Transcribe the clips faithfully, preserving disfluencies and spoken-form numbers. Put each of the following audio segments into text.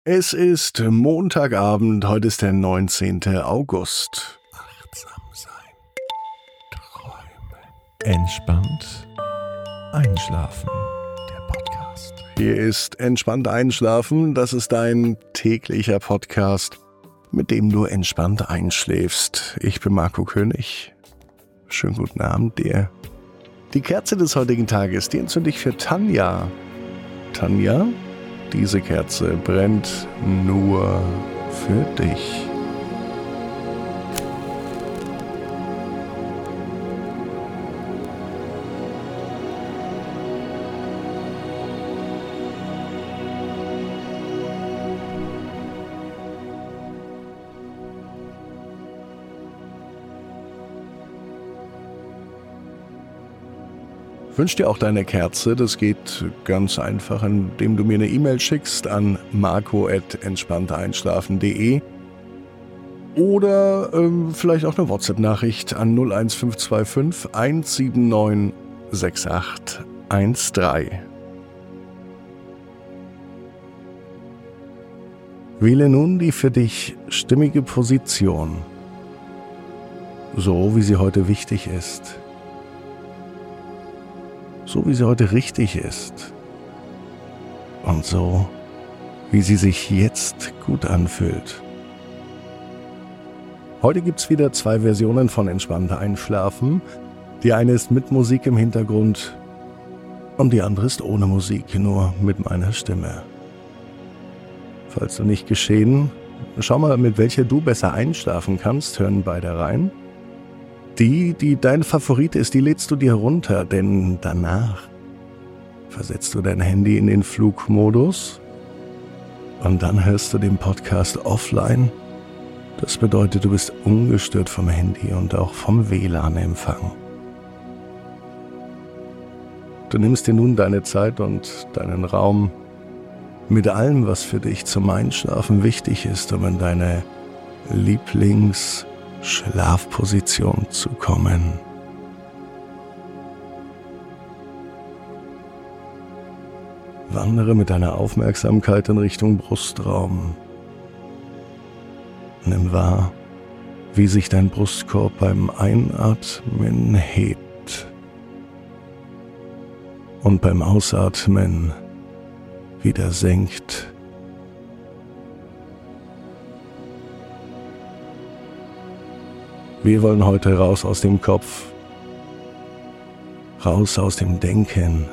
Es ist Montagabend, heute ist der neunzehnte August. Achtsam sein, träumen, entspannt einschlafen. Der Podcast. Hier ist Entspannt einschlafen, das ist dein täglicher Podcast, mit dem du entspannt einschläfst. Ich bin Marco König. Schönen guten Abend dir. Die Kerze des heutigen Tages, die entzünde ich für Tanja. Tanja? Diese Kerze brennt nur für dich. Wünsch dir auch deine Kerze, das geht ganz einfach, indem du mir eine E-Mail schickst an marco at entspannt einschlafen punkt de oder ähm, vielleicht auch eine WhatsApp-Nachricht an null eins fünf zwei fünf eins sieben neun sechs acht eins drei. Wähle nun die für dich stimmige Position, so wie sie heute wichtig ist. So wie sie heute richtig ist und so, wie sie sich jetzt gut anfühlt. Heute gibt's wieder zwei Versionen von Entspannt einschlafen. Die eine ist mit Musik im Hintergrund und die andere ist ohne Musik, nur mit meiner Stimme. Falls du nicht geschehen, schau mal, mit welcher du besser einschlafen kannst, hören beide rein. Die, die dein Favorit ist, die lädst du dir runter, denn danach versetzt du dein Handy in den Flugmodus und dann hörst du den Podcast offline. Das bedeutet, du bist ungestört vom Handy und auch vom W L A N-Empfang. Du nimmst dir nun deine Zeit und deinen Raum mit allem, was für dich zum Einschlafen wichtig ist, um in deine Lieblings- Schlafposition zu kommen. Wandere mit deiner Aufmerksamkeit in Richtung Brustraum. Nimm wahr, wie sich dein Brustkorb beim Einatmen hebt und beim Ausatmen wieder senkt. Wir wollen heute raus aus dem Kopf, raus aus dem Denken,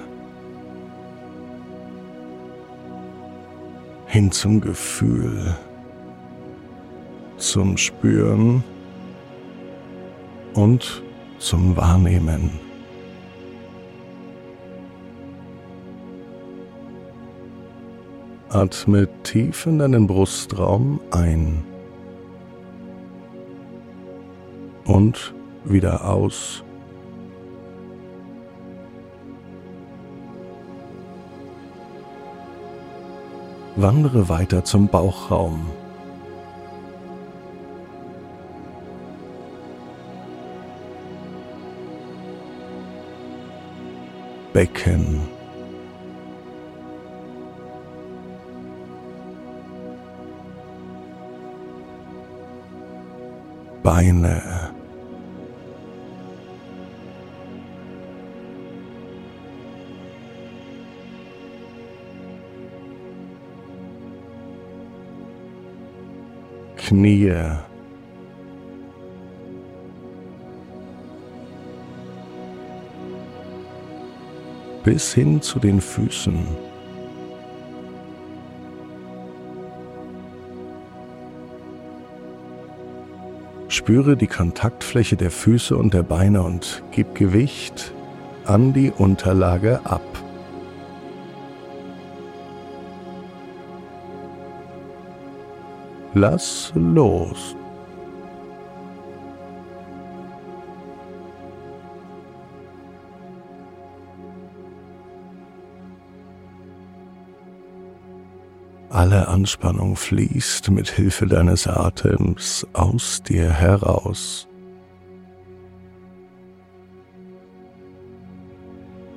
hin zum Gefühl, zum Spüren und zum Wahrnehmen. Atme tief in deinen Brustraum ein. Und wieder aus. Wandere weiter zum Bauchraum. Becken. Beine. Knie, bis hin zu den Füßen. Spüre die Kontaktfläche der Füße und der Beine und gib Gewicht an die Unterlage ab. Lass los. Alle Anspannung fließt mit Hilfe deines Atems aus dir heraus.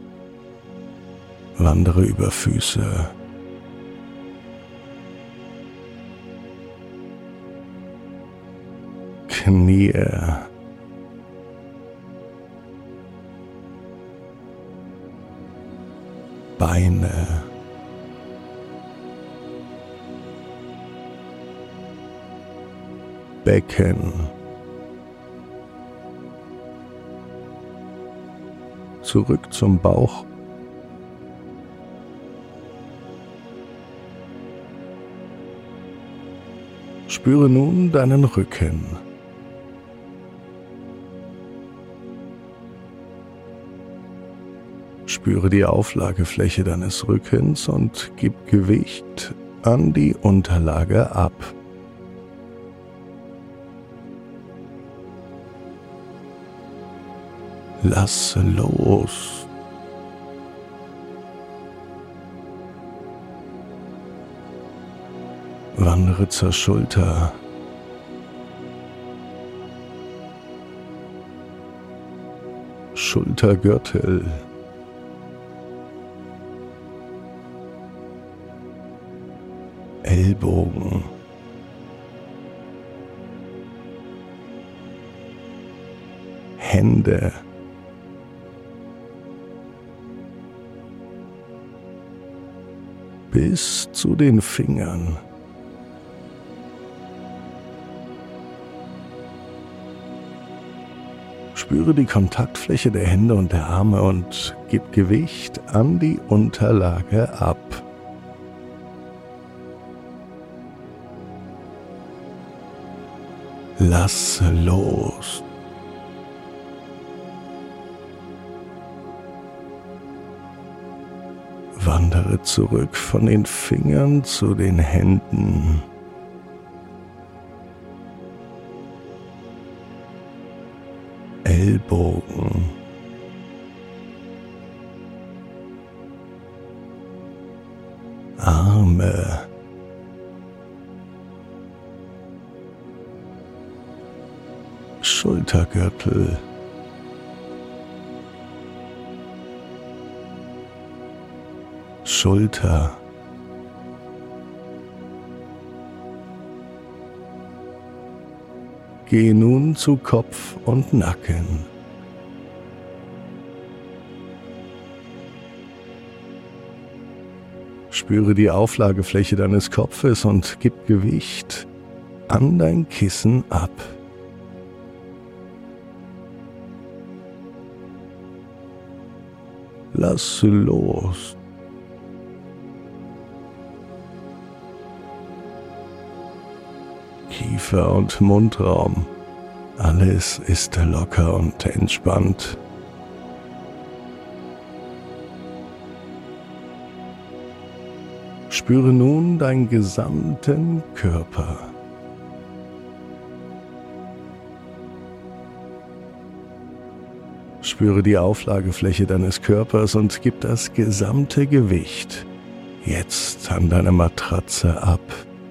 Wandere über Füße, Knie, Beine, Becken, zurück zum Bauch, spüre nun deinen Rücken. Spüre die Auflagefläche deines Rückens und gib Gewicht an die Unterlage ab. Lass los. Wandere zur Schulter. Schultergürtel. Ellbogen. Hände. Bis zu den Fingern. Spüre die Kontaktfläche der Hände und der Arme und gib Gewicht an die Unterlage ab. Lass los. Wandere zurück von den Fingern zu den Händen. Ellbogen. Arme. Schultergürtel. Schulter. Gehe nun zu Kopf und Nacken. Spüre die Auflagefläche deines Kopfes und gib Gewicht an dein Kissen ab. Lass los. Kiefer und Mundraum. Alles ist locker und entspannt. Spüre nun deinen gesamten Körper. Spüre die Auflagefläche deines Körpers und gib das gesamte Gewicht jetzt an deine Matratze ab.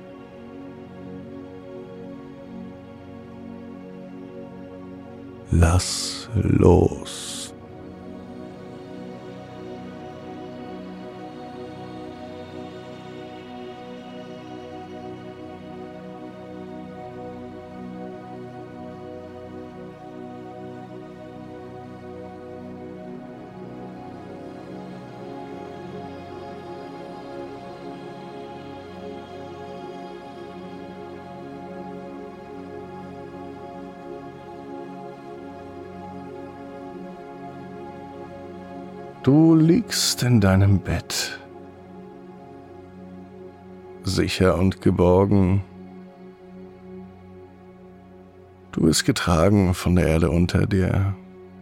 Lass los. Du liegst in deinem Bett, sicher und geborgen. Du bist getragen von der Erde unter dir,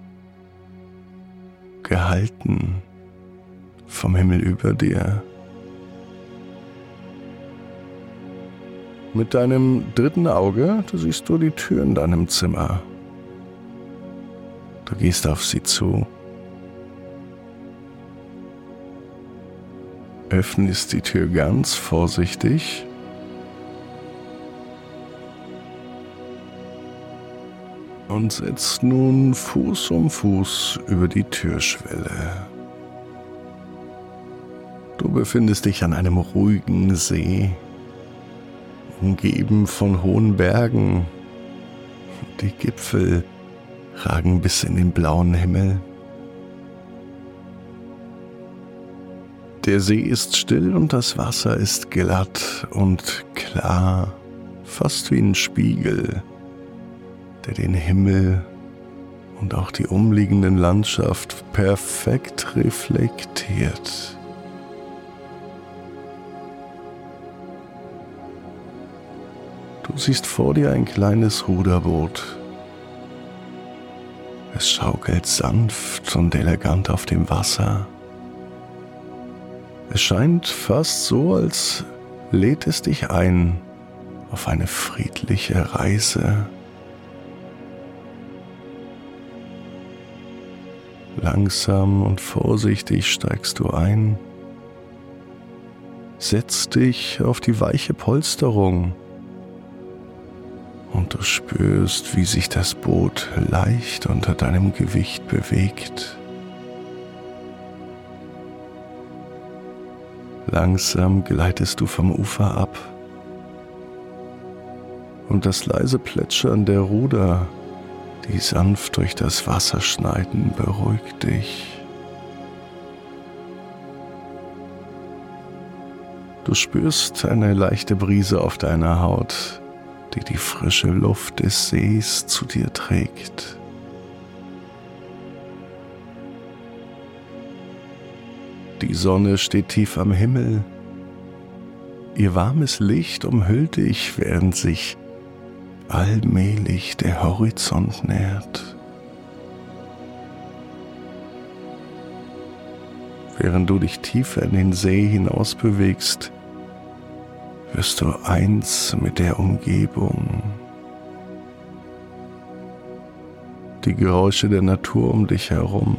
gehalten vom Himmel über dir. Mit deinem dritten Auge, du siehst du die Tür in deinem Zimmer. Du gehst auf sie zu. Öffnest die Tür ganz vorsichtig und setzt nun Fuß um Fuß über die Türschwelle. Du befindest dich an einem ruhigen See, umgeben von hohen Bergen. Die Gipfel ragen bis in den blauen Himmel. Der See ist still und das Wasser ist glatt und klar, fast wie ein Spiegel, der den Himmel und auch die umliegenden Landschaft perfekt reflektiert. Du siehst vor dir ein kleines Ruderboot. Es schaukelt sanft und elegant auf dem Wasser. Es scheint fast so, als lädt es dich ein auf eine friedliche Reise. Langsam und vorsichtig steigst du ein, setzt dich auf die weiche Polsterung und du spürst, wie sich das Boot leicht unter deinem Gewicht bewegt. Langsam gleitest du vom Ufer ab und das leise Plätschern der Ruder, die sanft durch das Wasser schneiden, beruhigt dich. Du spürst eine leichte Brise auf deiner Haut, die die frische Luft des Sees zu dir trägt. Die Sonne steht tief am Himmel. Ihr warmes Licht umhüllt dich, während sich allmählich der Horizont nähert. Während du dich tiefer in den See hinaus bewegst, wirst du eins mit der Umgebung. Die Geräusche der Natur um dich herum,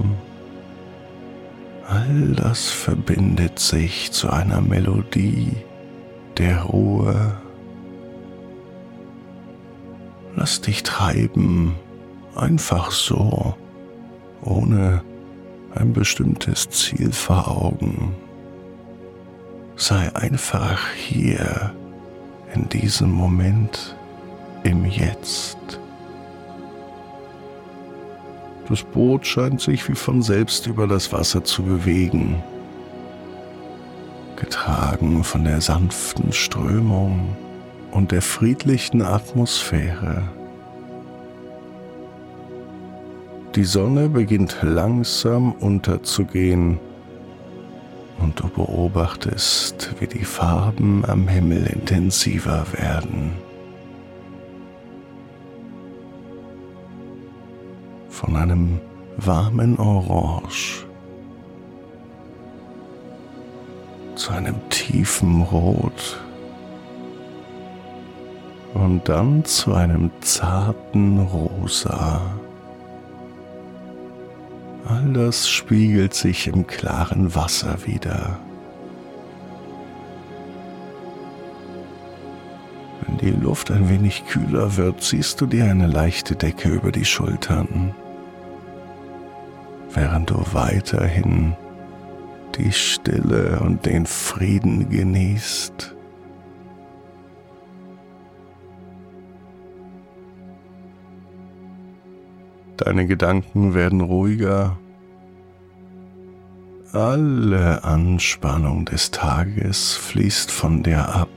all das verbindet sich zu einer Melodie der Ruhe. Lass dich treiben, einfach so, ohne ein bestimmtes Ziel vor Augen. Sei einfach hier, in diesem Moment, im Jetzt. Das Boot scheint sich wie von selbst über das Wasser zu bewegen, getragen von der sanften Strömung und der friedlichen Atmosphäre. Die Sonne beginnt langsam unterzugehen und du beobachtest, wie die Farben am Himmel intensiver werden. Von einem warmen Orange zu einem tiefen Rot und dann zu einem zarten Rosa. All das spiegelt sich im klaren Wasser wider. Wenn die Luft ein wenig kühler wird, ziehst du dir eine leichte Decke über die Schultern, während du weiterhin die Stille und den Frieden genießt. Deine Gedanken werden ruhiger. Alle Anspannung des Tages fließt von dir ab.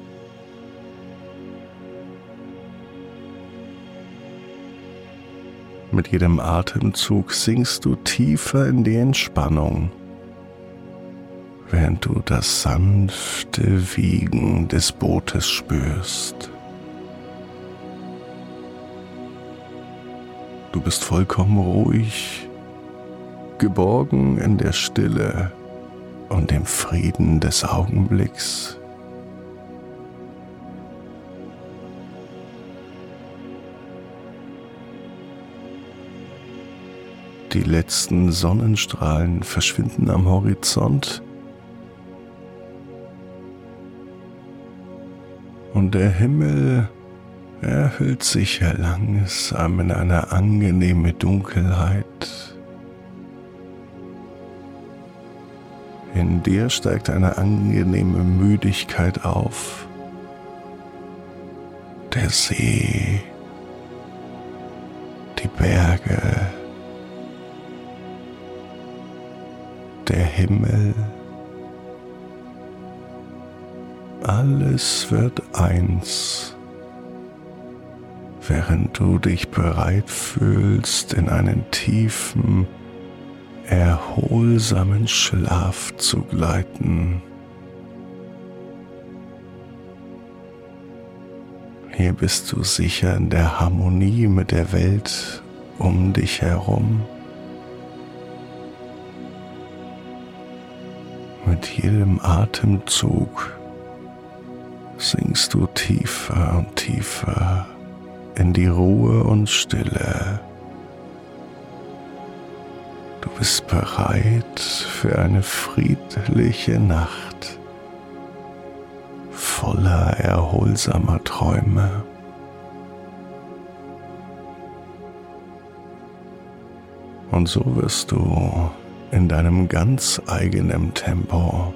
Mit jedem Atemzug sinkst du tiefer in die Entspannung, während du das sanfte Wiegen des Bootes spürst. Du bist vollkommen ruhig, geborgen in der Stille und dem Frieden des Augenblicks. Die letzten Sonnenstrahlen verschwinden am Horizont und der Himmel erhüllt sich langsam in eine angenehme Dunkelheit. In dir steigt eine angenehme Müdigkeit auf. Der See Berge, der Himmel, alles wird eins, während du dich bereit fühlst, in einen tiefen, erholsamen Schlaf zu gleiten. Hier bist du sicher in der Harmonie mit der Welt um dich herum. Mit jedem Atemzug sinkst du tiefer und tiefer in die Ruhe und Stille. Du bist bereit für eine friedliche Nacht voller erholsamer Träume. Und so wirst du in deinem ganz eigenen Tempo,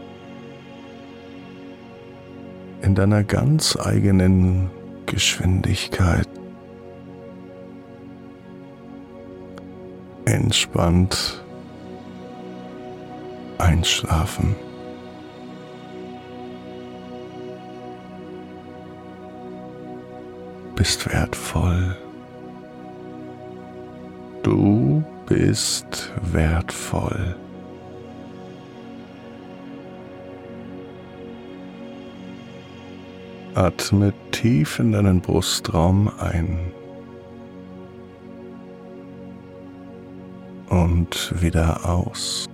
in deiner ganz eigenen Geschwindigkeit entspannt einschlafen. Bist wertvoll. Du bist wertvoll. Atme tief in deinen Brustraum ein und wieder aus.